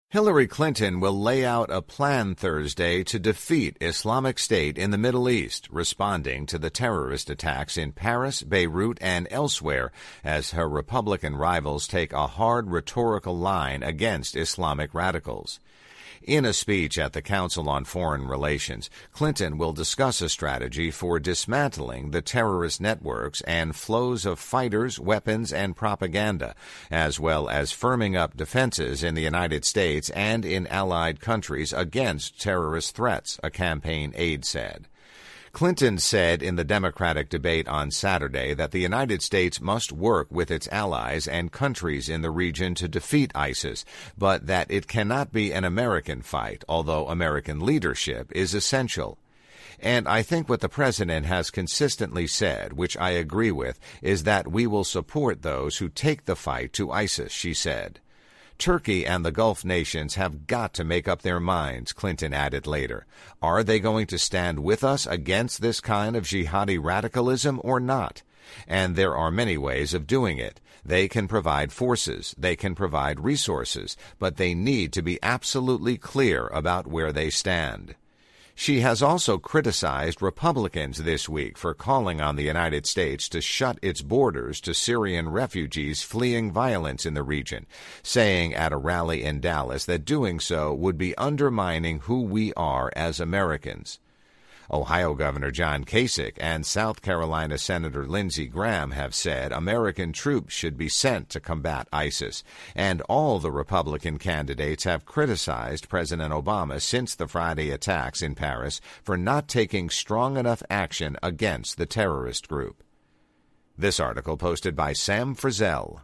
Hillary Clinton will lay out a plan Thursday to defeat Islamic State in the Middle East, responding to the terrorist attacks in Paris, Beirut, and elsewhere, as her Republican rivals take a hard rhetorical line against Islamic radicals. In a speech at the Council on Foreign Relations, Clinton will discuss a strategy for dismantling the terrorist networks and flows of fighters, weapons, and propaganda, as well as firming up defenses in the United States and in allied countries against terrorist threats, a campaign aide said. Clinton said in the Democratic debate on Saturday that the United States must work with its allies and countries in the region to defeat ISIS, but that it cannot be an American fight, although American leadership is essential. And I think what the president has consistently said, which I agree with, is that we will support those who take the fight to ISIS, she said. Turkey and the Gulf nations have got to make up their minds, Clinton added later. Are they going to stand with us against this kind of jihadi radicalism or not? And there are many ways of doing it. They can provide forces, they can provide resources, but they need to be absolutely clear about where they stand. She has also criticized Republicans this week for calling on the United States to shut its borders to Syrian refugees fleeing violence in the region, saying at a rally in Dallas that doing so would be undermining who we are as Americans. Ohio Governor John Kasich and South Carolina Senator Lindsey Graham have said American troops should be sent to combat ISIS, and all the Republican candidates have criticized President Obama since the Friday attacks in Paris for not taking strong enough action against the terrorist group. This article posted by Sam Frizzell.